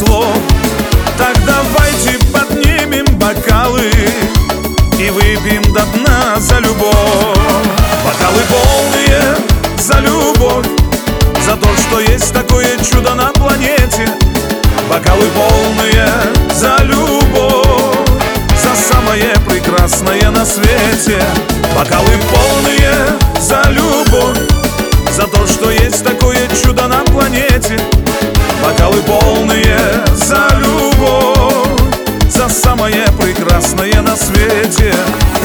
слов. Так давайте поднимем бокалы и выпьем до дна за любовь. Бокалы полные за любовь, за то, что есть такое чудо на планете. Бокалы полные за любовь, за самое прекрасное на свете. Бокалы полные за любовь, за то, что есть такое чудо на планете. Бокалы полные за любовь, за самое прекрасное на свете.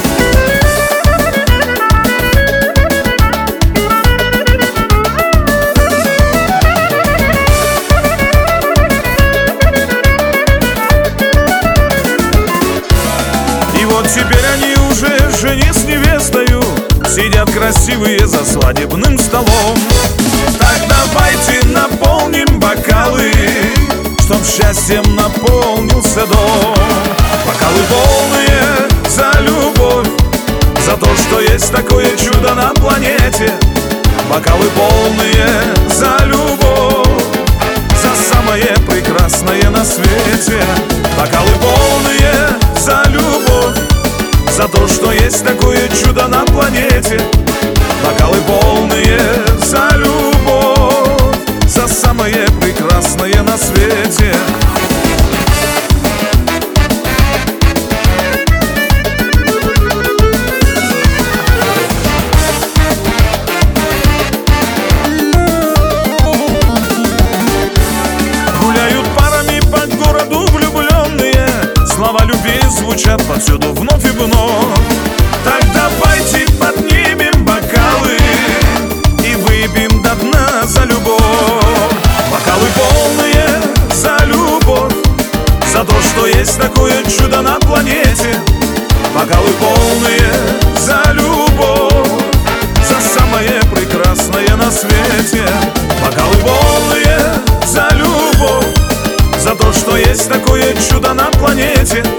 И вот теперь они уже жених с невестою сидят красивые за свадебным столом. Так давайте наполним бокалы, чтоб счастьем наполнился дом. Бокалы полные за любовь, за то, что есть такое чудо на планете. Бокалы полные за любовь, за самое прекрасное на свете. Бокалы полные за любовь, за то, что есть такое чудо на планете. Бокалы полные за любовь, за самое прекрасное на свете. Гуляют парами по городу влюбленные, слова любви звучат повсюду вновь и вновь. Так давайте поднимем бокалы и выпьем до дна за любовь. Бокалы полные за любовь, за то, что есть такое чудо на планете. Бокалы полные за любовь, за самое прекрасное на свете. Бокалы полные за любовь, за то, что есть такое чудо на планете.